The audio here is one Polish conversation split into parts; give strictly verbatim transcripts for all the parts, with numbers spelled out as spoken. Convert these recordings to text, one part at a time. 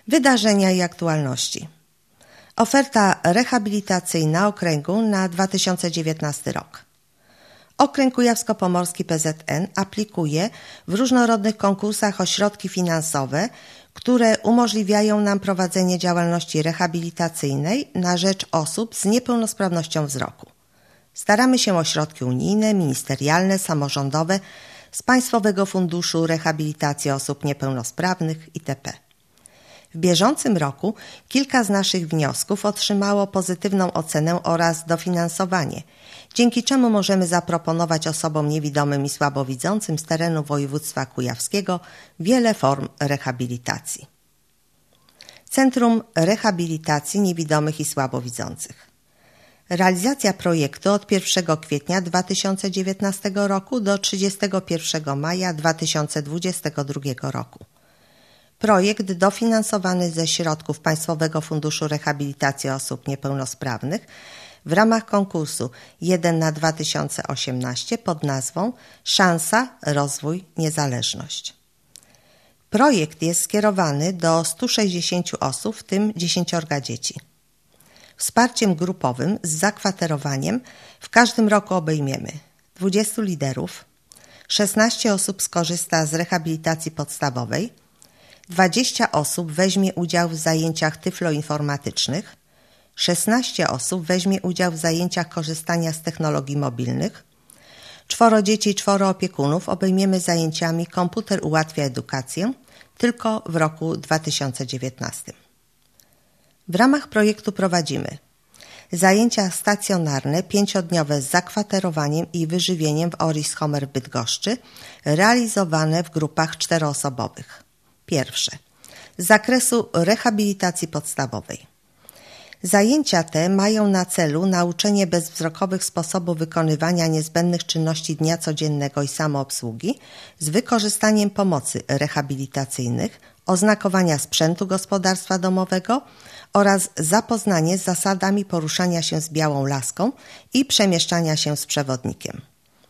Wydarzenia i aktualności. Oferta rehabilitacyjna okręgu na dwa tysiące dziewiętnasty rok. Okręg Kujawsko-Pomorski P Z N aplikuje w różnorodnych konkursach o środki finansowe, które umożliwiają nam prowadzenie działalności rehabilitacyjnej na rzecz osób z niepełnosprawnością wzroku. Staramy się o środki unijne, ministerialne, samorządowe, z Państwowego Funduszu Rehabilitacji Osób Niepełnosprawnych itp. W bieżącym roku kilka z naszych wniosków otrzymało pozytywną ocenę oraz dofinansowanie, dzięki czemu możemy zaproponować osobom niewidomym i słabowidzącym z terenu województwa kujawskiego wiele form rehabilitacji. Centrum Rehabilitacji Niewidomych i Słabowidzących. Realizacja projektu od pierwszego kwietnia dwa tysiące dziewiętnastego roku do trzydziestego pierwszego maja dwa tysiące dwudziestego drugiego roku. Projekt dofinansowany ze środków Państwowego Funduszu Rehabilitacji Osób Niepełnosprawnych w ramach konkursu jeden na dwa tysiące osiemnaście pod nazwą Szansa, Rozwój, Niezależność. Projekt jest skierowany do stu sześćdziesięciu osób, w tym dziesięciorga dzieci. Wsparciem grupowym z zakwaterowaniem w każdym roku obejmiemy dwudziestu liderów, szesnaście osób skorzysta z rehabilitacji podstawowej, dwadzieścia osób weźmie udział w zajęciach tyfloinformatycznych, szesnaście osób weźmie udział w zajęciach korzystania z technologii mobilnych, czworo dzieci i czworo opiekunów obejmiemy zajęciami Komputer ułatwia edukację tylko w roku dwa tysiące dziewiętnastym. W ramach projektu prowadzimy zajęcia stacjonarne pięciodniowe z zakwaterowaniem i wyżywieniem w Oris Homer w Bydgoszczy, realizowane w grupach czteroosobowych. Pierwsze. Z zakresu rehabilitacji podstawowej. Zajęcia te mają na celu nauczenie bezwzrokowych sposobów wykonywania niezbędnych czynności dnia codziennego i samoobsługi z wykorzystaniem pomocy rehabilitacyjnych, oznakowania sprzętu gospodarstwa domowego oraz zapoznanie z zasadami poruszania się z białą laską i przemieszczania się z przewodnikiem.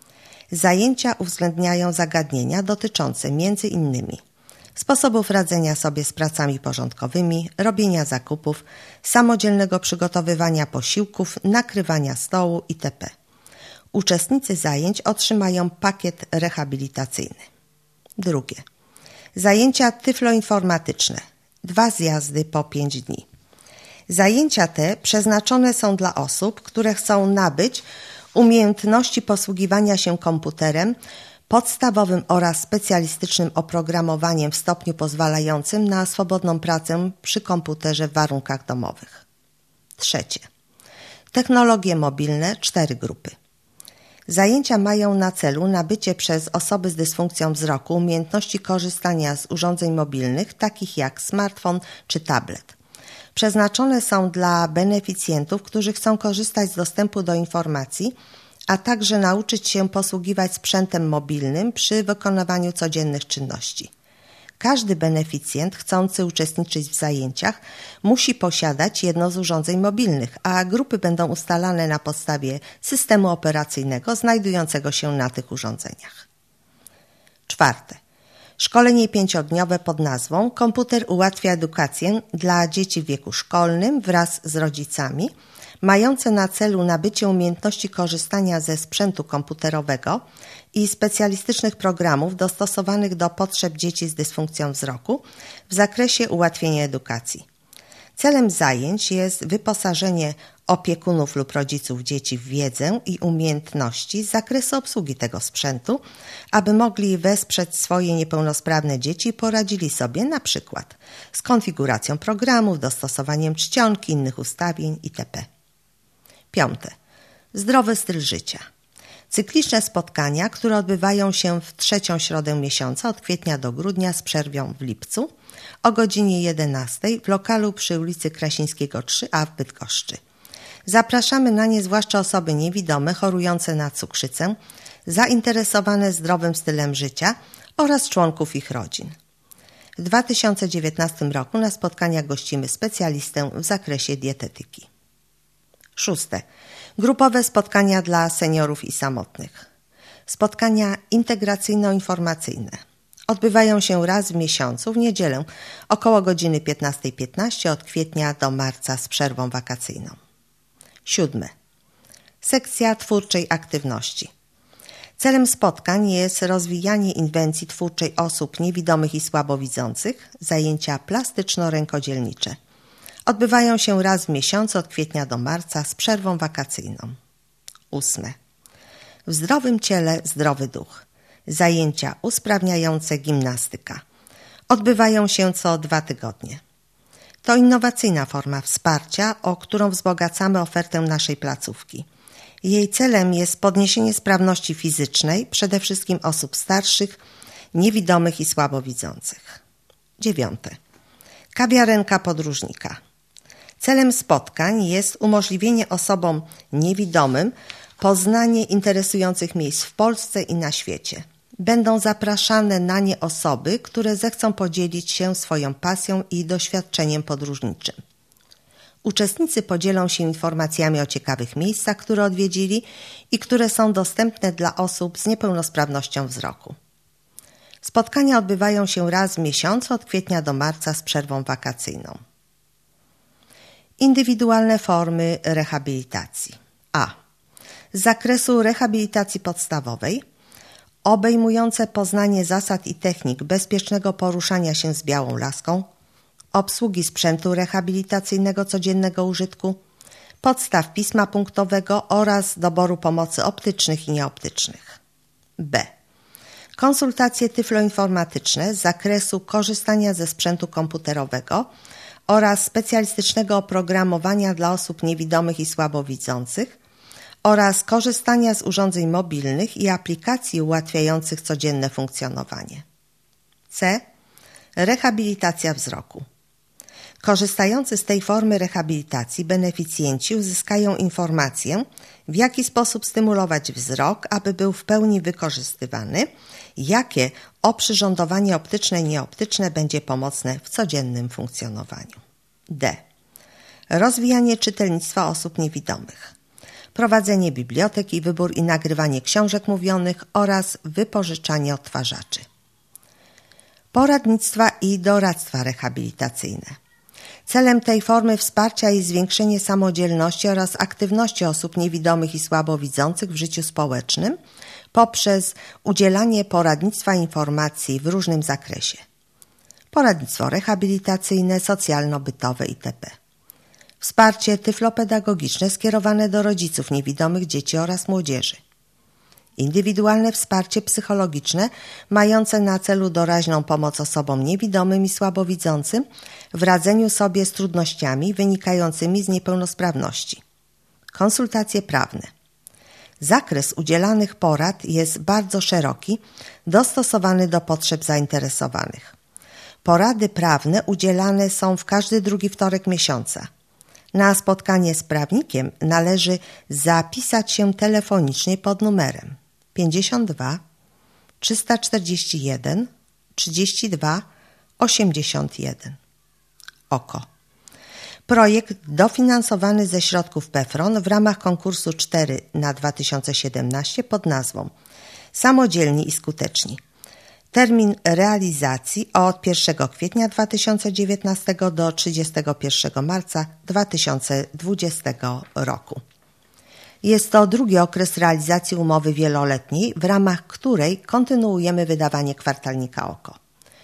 Zajęcia uwzględniają zagadnienia dotyczące między innymi sposobów radzenia sobie z pracami porządkowymi, robienia zakupów, samodzielnego przygotowywania posiłków, nakrywania stołu itp. Uczestnicy zajęć otrzymają pakiet rehabilitacyjny. Drugie. Zajęcia tyfloinformatyczne. Dwa zjazdy po pięć dni. Zajęcia te przeznaczone są dla osób, które chcą nabyć umiejętności posługiwania się komputerem, podstawowym oraz specjalistycznym oprogramowaniem w stopniu pozwalającym na swobodną pracę przy komputerze w warunkach domowych. Trzecie. Technologie mobilne, cztery grupy. Zajęcia mają na celu nabycie przez osoby z dysfunkcją wzroku umiejętności korzystania z urządzeń mobilnych, takich jak smartfon czy tablet. Przeznaczone są dla beneficjentów, którzy chcą korzystać z dostępu do informacji, a także nauczyć się posługiwać sprzętem mobilnym przy wykonywaniu codziennych czynności. Każdy beneficjent chcący uczestniczyć w zajęciach musi posiadać jedno z urządzeń mobilnych, a grupy będą ustalane na podstawie systemu operacyjnego znajdującego się na tych urządzeniach. Czwarte. Szkolenie pięciodniowe pod nazwą Komputer ułatwia edukację dla dzieci w wieku szkolnym wraz z rodzicami, mające na celu nabycie umiejętności korzystania ze sprzętu komputerowego i specjalistycznych programów dostosowanych do potrzeb dzieci z dysfunkcją wzroku w zakresie ułatwienia edukacji. Celem zajęć jest wyposażenie opiekunów lub rodziców dzieci w wiedzę i umiejętności z zakresu obsługi tego sprzętu, aby mogli wesprzeć swoje niepełnosprawne dzieci i poradzili sobie na przykład z konfiguracją programów, dostosowaniem czcionki, innych ustawień itp. Piąte. Zdrowy styl życia. Cykliczne spotkania, które odbywają się w trzecią środę miesiąca od kwietnia do grudnia z przerwą w lipcu o godzinie jedenastej w lokalu przy ulicy Krasińskiego trzy A w Bydgoszczy. Zapraszamy na nie zwłaszcza osoby niewidome, chorujące na cukrzycę, zainteresowane zdrowym stylem życia oraz członków ich rodzin. W dwa tysiące dziewiętnastym roku na spotkaniach gościmy specjalistę w zakresie dietetyki. Szóste. Grupowe spotkania dla seniorów i samotnych. Spotkania integracyjno-informacyjne. Odbywają się raz w miesiącu w niedzielę około godziny piętnasta piętnaście od kwietnia do marca z przerwą wakacyjną. Siódme. Sekcja twórczej aktywności. Celem spotkań jest rozwijanie inwencji twórczej osób niewidomych i słabowidzących, zajęcia plastyczno-rękodzielnicze. Odbywają się raz w miesiącu od kwietnia do marca z przerwą wakacyjną. Ósme. W zdrowym ciele zdrowy duch. Zajęcia usprawniające gimnastyka. Odbywają się co dwa tygodnie. To innowacyjna forma wsparcia, o którą wzbogacamy ofertę naszej placówki. Jej celem jest podniesienie sprawności fizycznej, przede wszystkim osób starszych, niewidomych i słabowidzących. Dziewiąte. Kawiarenka podróżnika. Celem spotkań jest umożliwienie osobom niewidomym poznanie interesujących miejsc w Polsce i na świecie. Będą zapraszane na nie osoby, które zechcą podzielić się swoją pasją i doświadczeniem podróżniczym. Uczestnicy podzielą się informacjami o ciekawych miejscach, które odwiedzili i które są dostępne dla osób z niepełnosprawnością wzroku. Spotkania odbywają się raz w miesiącu od kwietnia do marca z przerwą wakacyjną. Indywidualne formy rehabilitacji. A. Z zakresu rehabilitacji podstawowej, obejmujące poznanie zasad i technik bezpiecznego poruszania się z białą laską, obsługi sprzętu rehabilitacyjnego codziennego użytku, podstaw pisma punktowego oraz doboru pomocy optycznych i nieoptycznych. B. Konsultacje tyfloinformatyczne z zakresu korzystania ze sprzętu komputerowego oraz specjalistycznego oprogramowania dla osób niewidomych i słabowidzących oraz korzystania z urządzeń mobilnych i aplikacji ułatwiających codzienne funkcjonowanie. C. Rehabilitacja wzroku. Korzystający z tej formy rehabilitacji beneficjenci uzyskają informację, w jaki sposób stymulować wzrok, aby był w pełni wykorzystywany, jakie oprzyrządowanie optyczne i nieoptyczne będzie pomocne w codziennym funkcjonowaniu. D. Rozwijanie czytelnictwa osób niewidomych. Prowadzenie bibliotek i wybór i nagrywanie książek mówionych oraz wypożyczanie odtwarzaczy. Poradnictwa i doradztwa rehabilitacyjne. Celem tej formy wsparcia jest zwiększenie samodzielności oraz aktywności osób niewidomych i słabowidzących w życiu społecznym poprzez udzielanie poradnictwa i informacji w różnym zakresie. Poradnictwo rehabilitacyjne, socjalno-bytowe itp. Wsparcie tyflopedagogiczne skierowane do rodziców niewidomych dzieci oraz młodzieży. Indywidualne wsparcie psychologiczne mające na celu doraźną pomoc osobom niewidomym i słabowidzącym w radzeniu sobie z trudnościami wynikającymi z niepełnosprawności. Konsultacje prawne. Zakres udzielanych porad jest bardzo szeroki, dostosowany do potrzeb zainteresowanych. Porady prawne udzielane są w każdy drugi wtorek miesiąca. Na spotkanie z prawnikiem należy zapisać się telefonicznie pod numerem pięćdziesiąt dwa trzysta czterdzieści jeden trzydzieści dwa osiemdziesiąt jeden. Oko. Projekt dofinansowany ze środków P E F R O N w ramach konkursu cztery na dwa tysiące siedemnaście pod nazwą Samodzielni i skuteczni. Termin realizacji od pierwszego kwietnia dwa tysiące dziewiętnastego do trzydziestego pierwszego marca dwa tysiące dwudziestego roku. Jest to drugi okres realizacji umowy wieloletniej, w ramach której kontynuujemy wydawanie kwartalnika Oko.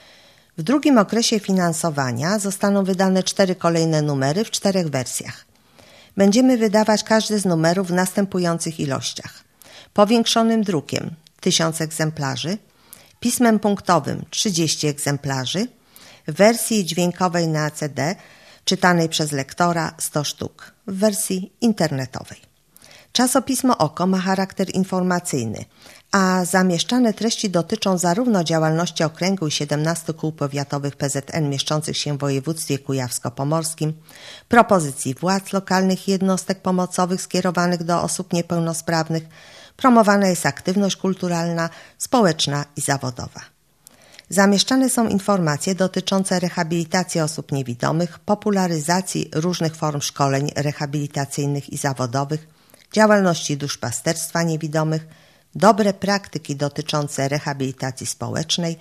W drugim okresie finansowania zostaną wydane cztery kolejne numery w czterech wersjach. Będziemy wydawać każdy z numerów w następujących ilościach. Powiększonym drukiem tysiąc egzemplarzy, pismem punktowym trzydzieści egzemplarzy, w wersji dźwiękowej na C D czytanej przez lektora sto sztuk, w wersji internetowej. Czasopismo Oko ma charakter informacyjny, a zamieszczane treści dotyczą zarówno działalności okręgu i siedemnastu kół powiatowych P Z N mieszczących się w województwie kujawsko-pomorskim, propozycji władz lokalnych i jednostek pomocowych skierowanych do osób niepełnosprawnych. Promowana jest aktywność kulturalna, społeczna i zawodowa. Zamieszczane są informacje dotyczące rehabilitacji osób niewidomych, popularyzacji różnych form szkoleń rehabilitacyjnych i zawodowych, działalności duszpasterstwa niewidomych, dobre praktyki dotyczące rehabilitacji społecznej,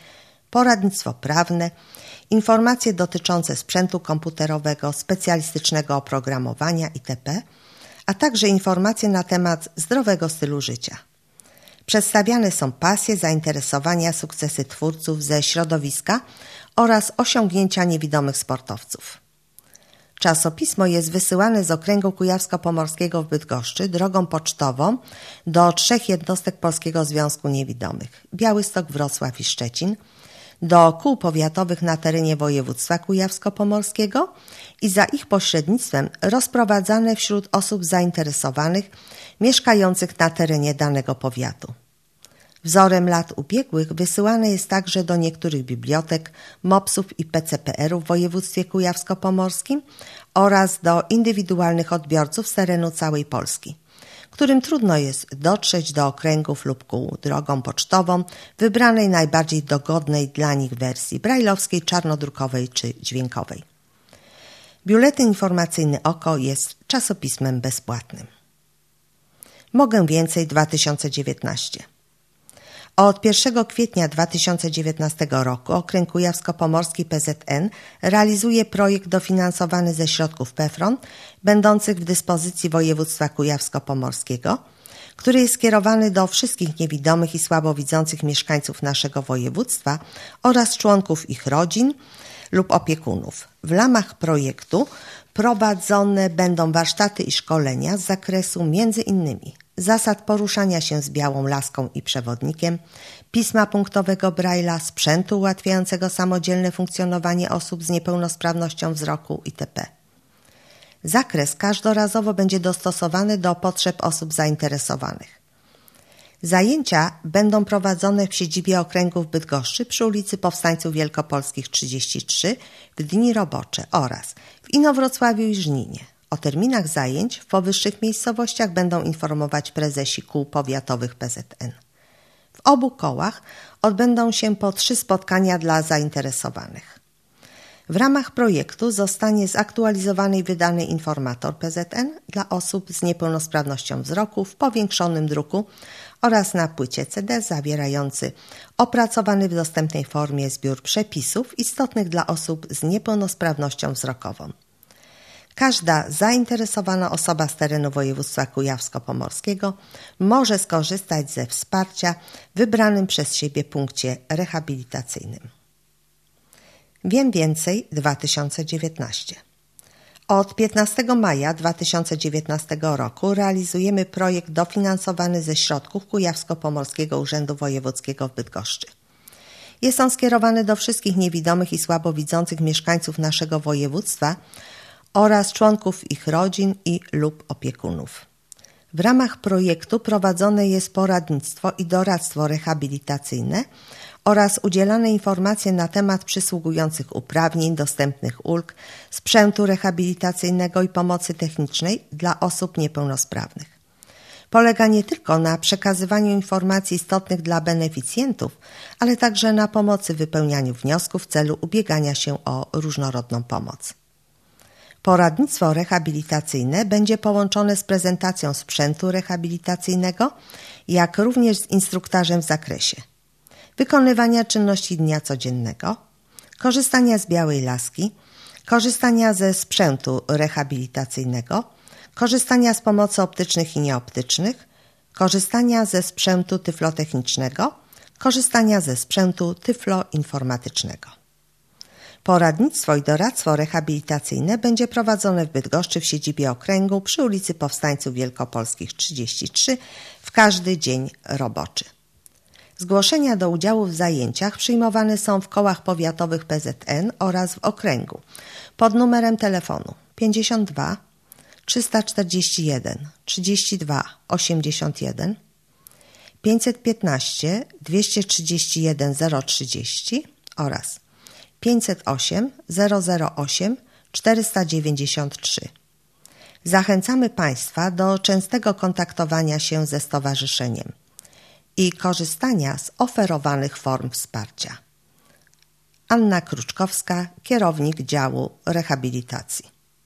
poradnictwo prawne, informacje dotyczące sprzętu komputerowego, specjalistycznego oprogramowania itp., a także informacje na temat zdrowego stylu życia. Przedstawiane są pasje, zainteresowania, sukcesy twórców ze środowiska oraz osiągnięcia niewidomych sportowców. Czasopismo jest wysyłane z okręgu kujawsko-pomorskiego w Bydgoszczy drogą pocztową do trzech jednostek Polskiego Związku Niewidomych: Białystok, Wrocław i Szczecin, do kół powiatowych na terenie województwa kujawsko-pomorskiego i za ich pośrednictwem rozprowadzane wśród osób zainteresowanych mieszkających na terenie danego powiatu. Wzorem lat ubiegłych wysyłane jest także do niektórych bibliotek, mopsów i P C P R-ów w województwie kujawsko-pomorskim oraz do indywidualnych odbiorców z terenu całej Polski, którym trudno jest dotrzeć do okręgów lub kół drogą pocztową wybranej najbardziej dogodnej dla nich wersji brajlowskiej, czarnodrukowej czy dźwiękowej. Biuletyn informacyjny Oko jest czasopismem bezpłatnym. Mogę więcej dwa tysiące dziewiętnaście. Od pierwszego kwietnia dwa tysiące dziewiętnastego roku Okręg Kujawsko-Pomorski P Z N realizuje projekt dofinansowany ze środków P F R O N będących w dyspozycji województwa kujawsko-pomorskiego, który jest skierowany do wszystkich niewidomych i słabowidzących mieszkańców naszego województwa oraz członków ich rodzin lub opiekunów. W ramach projektu prowadzone będą warsztaty i szkolenia z zakresu między innymi zasad poruszania się z białą laską i przewodnikiem, pisma punktowego Braille'a, sprzętu ułatwiającego samodzielne funkcjonowanie osób z niepełnosprawnością wzroku itp. Zakres każdorazowo będzie dostosowany do potrzeb osób zainteresowanych. Zajęcia będą prowadzone w siedzibie okręgu w Bydgoszczy przy ulicy Powstańców Wielkopolskich trzydzieści trzy w dni robocze oraz w Inowrocławiu i Żninie. O terminach zajęć w powyższych miejscowościach będą informować prezesi kół powiatowych P Z N. W obu kołach odbędą się po trzy spotkania dla zainteresowanych. W ramach projektu zostanie zaktualizowany i wydany informator P Z N dla osób z niepełnosprawnością wzroku w powiększonym druku oraz na płycie C D zawierający opracowany w dostępnej formie zbiór przepisów istotnych dla osób z niepełnosprawnością wzrokową. Każda zainteresowana osoba z terenu województwa kujawsko-pomorskiego może skorzystać ze wsparcia w wybranym przez siebie punkcie rehabilitacyjnym. Wiem więcej dwa tysiące dziewiętnaście. Od piętnastego maja dwa tysiące dziewiętnastego roku realizujemy projekt dofinansowany ze środków Kujawsko-Pomorskiego Urzędu Wojewódzkiego w Bydgoszczy. Jest on skierowany do wszystkich niewidomych i słabowidzących mieszkańców naszego województwa oraz członków ich rodzin i lub opiekunów. W ramach projektu prowadzone jest poradnictwo i doradztwo rehabilitacyjne oraz udzielane informacje na temat przysługujących uprawnień, dostępnych ulg, sprzętu rehabilitacyjnego i pomocy technicznej dla osób niepełnosprawnych. Polega nie tylko na przekazywaniu informacji istotnych dla beneficjentów, ale także na pomocy w wypełnianiu wniosków w celu ubiegania się o różnorodną pomoc. Poradnictwo rehabilitacyjne będzie połączone z prezentacją sprzętu rehabilitacyjnego, jak również z instruktażem w zakresie wykonywania czynności dnia codziennego, korzystania z białej laski, korzystania ze sprzętu rehabilitacyjnego, korzystania z pomocy optycznych i nieoptycznych, korzystania ze sprzętu tyflotechnicznego, korzystania ze sprzętu tyfloinformatycznego. Poradnictwo i doradztwo rehabilitacyjne będzie prowadzone w Bydgoszczy w siedzibie okręgu przy ulicy Powstańców Wielkopolskich trzydzieści trzy w każdy dzień roboczy. Zgłoszenia do udziału w zajęciach przyjmowane są w kołach powiatowych P Z N oraz w okręgu pod numerem telefonu pięćdziesiąt dwa trzysta czterdzieści jeden trzydzieści dwa osiemdziesiąt jeden, pięćset piętnaście dwieście trzydzieści jeden zero trzydzieści oraz pięćset osiem zero zero osiem czterysta dziewięćdziesiąt trzy. Zachęcamy Państwa do częstego kontaktowania się ze stowarzyszeniem i korzystania z oferowanych form wsparcia. Anna Kruczkowska, kierownik działu rehabilitacji.